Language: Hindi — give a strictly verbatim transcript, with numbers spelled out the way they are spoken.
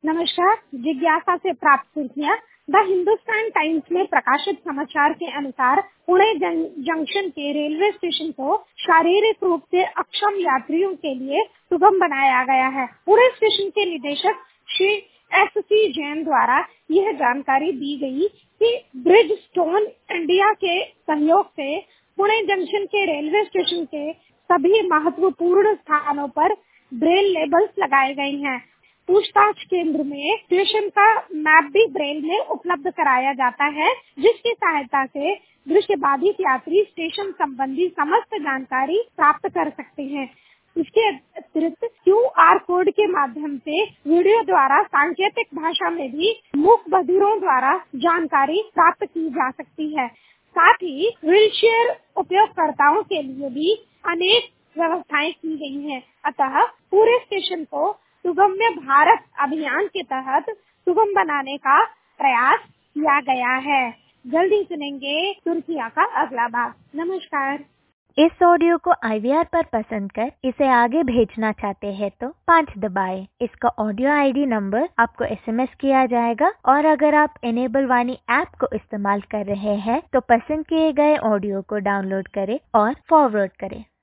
नमस्कार। जिज्ञासा से प्राप्त सुर्खियां। द हिंदुस्तान टाइम्स में प्रकाशित समाचार के अनुसार पुणे जंक्शन के रेलवे स्टेशन को शारीरिक रूप से अक्षम यात्रियों के लिए सुगम बनाया गया है। पुणे स्टेशन के निदेशक श्री एस सी जैन द्वारा यह जानकारी दी गई कि ब्रिज स्टोन इंडिया के सहयोग से पुणे जंक्शन के रेलवे स्टेशन के सभी महत्वपूर्ण स्थानों पर ब्रेल लेबल्स लगाए गए हैं। पूछताछ केंद्र में स्टेशन का मैप भी ब्रेल में उपलब्ध कराया जाता है, जिसकी सहायता से दृष्टि बाधित यात्री स्टेशन संबंधी समस्त जानकारी प्राप्त कर सकते हैं। इसके अतिरिक्त क्यू आर कोड के माध्यम से वीडियो द्वारा सांकेतिक भाषा में भी मूक बधिरों द्वारा जानकारी प्राप्त की जा सकती है। साथ ही व्हीलचेयर उपयोगकर्ताओं के लिए भी अनेक व्यवस्थाएं की गई हैं। अतः पूरे स्टेशन को सुगम्य भारत अभियान के तहत सुगम बनाने का प्रयास किया गया है। जल्दी सुनेंगे सुर्खियां का अगला भाग। नमस्कार। इस ऑडियो को आई वी आर पर पसंद कर इसे आगे भेजना चाहते हैं तो पाँच दबाएं। इसका ऑडियो आई डी नंबर आपको एस एम एस किया जाएगा और अगर आप इनेबल वाणी ऐप को इस्तेमाल कर रहे हैं तो पसंद किए गए ऑडियो को डाउनलोड करें और फॉरवर्ड करें।